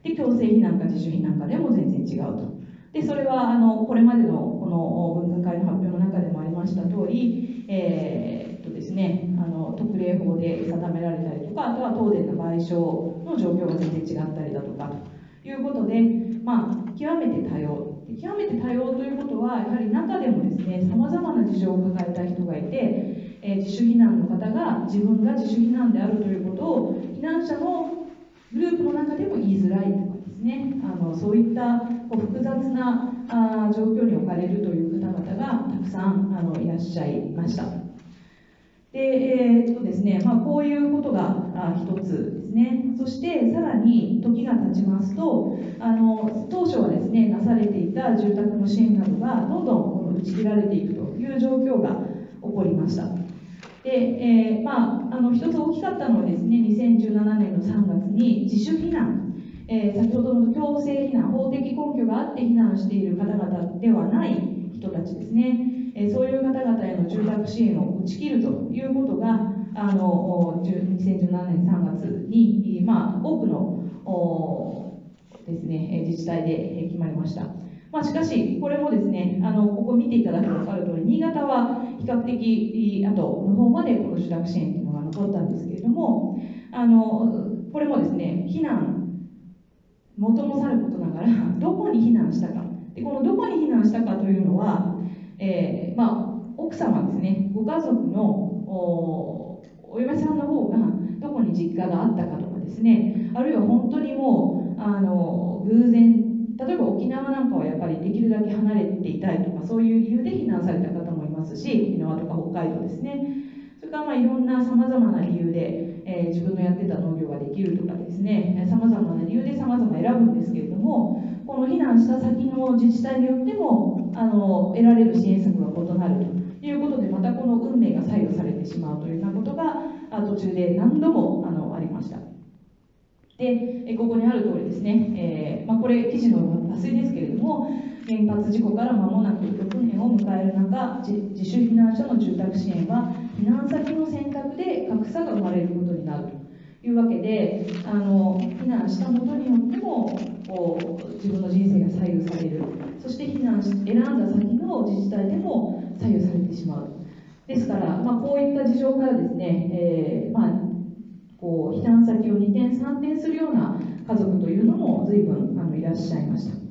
で、強制避難か自主避難かでも全然違うと。で、それはこれまでのこの分科会の発表の中でもありました通り、ですね、特例法で定められたりとか、あとは東電の賠償の状況が全然違ったりだとかということで、極めて多様。極めて多様ということは、やはり中でもですね、さまざまな事情を抱えた人がいて、自主避難の方が自分が自主避難であるということを、避難者のグループの中でも言いづらいとかですね、そういった複雑な状況に置かれるという方々がたくさんいらっしゃいました。で、ですね、こういうことが一つですね。そしてさらに時が経ちますと、当初はですね、なされていた住宅の支援などがどんどん打ち切られていくという状況が起こりました。で、一つ大きかったのはですね、2017年の3月に自主避難、先ほどの強制避難、法的根拠があって避難している方々ではない人たちですね、そういう方々への住宅支援を打ち切るということが、2017年3月に、多くのですね、自治体で決まりました。しかし、これもですね、ここ見ていただくと分かる通り、新潟は比較的後の方までこの住宅支援というのが残ったんですけれども、これもですね、避難、元もさることながら、どこに避難したか。で、このどこに避難したかというのは、奥様ですね、ご家族のお嫁さんの方がどこに実家があったかとかですね、あるいは本当にもう偶然、例えば沖縄なんかはやっぱりできるだけ離れていたいとか、そういう理由で避難された方もいますし、沖縄とか北海道ですね。それからいろんなさまざまな理由で、自分のやってた農業ができるとかですね、さまざまな理由でさまざま選ぶんですけれども、この避難した先の自治体によっても得られる支援策が異なるということで、またこの運命が左右されてしまうというようなことが途中で何度もありました。で、ここにある通りですね、これ記事の抜粋ですけれども、原発事故から間もなく6年を迎える中、自主避難者の住宅支援は避難先の選択で格差が生まれることになるというわけで、避難したことによっても自分の人生が左右される、そして選んだ先の自治体でも左右されてしまう。ですから、こういった事情からですね、避難先を2転3転するような家族というのも随分いらっしゃいました。